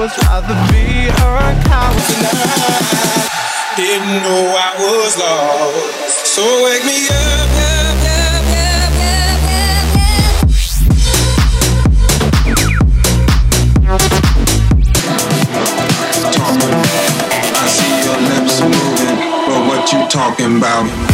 cowards, rather be a coward tonight. Didn't know I was lost, so wake me up, up, up, up, up, up. Talking, I see your lips moving, but what you talking about?